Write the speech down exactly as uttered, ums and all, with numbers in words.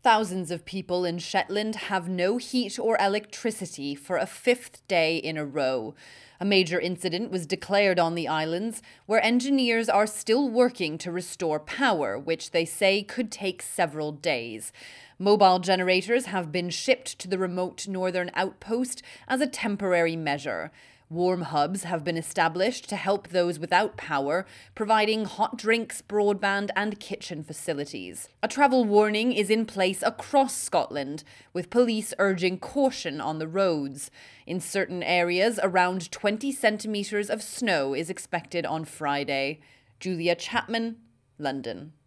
Thousands of people in Shetland have no heat or electricity for a fifth day in a row. A major incident was declared on the islands, where engineers are still working to restore power, which they say could take several days. Mobile generators have been shipped to the remote northern outpost as a temporary measure. Warm hubs have been established to help those without power, providing hot drinks, broadband and kitchen facilities. A travel warning is in place across Scotland, with police urging caution on the roads. In certain areas, around twenty centimetres of snow is expected on Friday. Julia Chapman, London.